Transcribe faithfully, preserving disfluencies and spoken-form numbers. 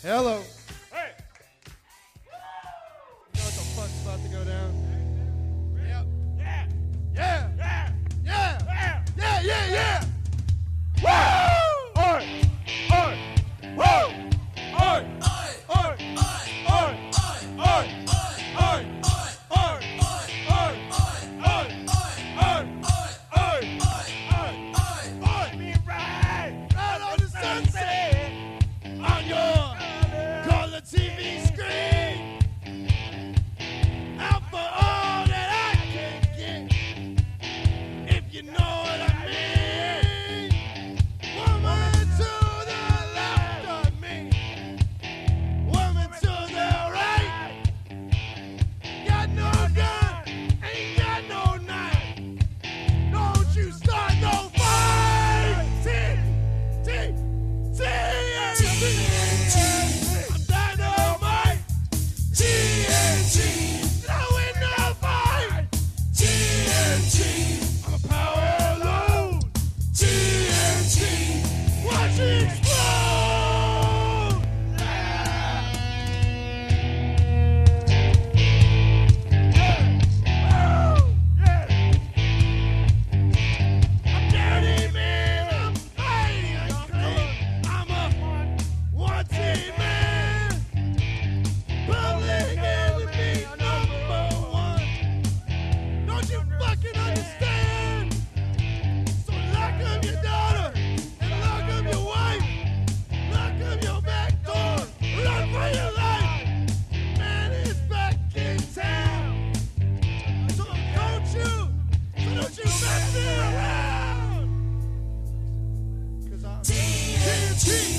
Hello. Hey. You know what the fuck's about to go down? Yep. Yeah. Yeah. Yeah. Yeah. Yeah. Yeah, yeah, yeah. Woo! Oi! Oi! Woo! Oi! Oi! Oi! Oi! Oi! Oi! Oi! Oi! Me right Right on the sunset. On your color T V screen. Out for all that I can get. If you know what I mean. Woman to the left of me. Woman to the right. Got no gun, ain't got no knife. Don't you start no fight. T, T, T, I'm dynamite. T N T, throw in the fight. T N T, I'm a power load. T N T, watch it explode. I'm dirty man, I'm fighting unclean. I'm a wanted man. Public enemy number one. Don't you fucking understand? So lock up your daughter and lock up your wife. Lock up your back door. Run for your life. Man is back in town. So don't you, so don't you mess me around. Cause I'm T N T.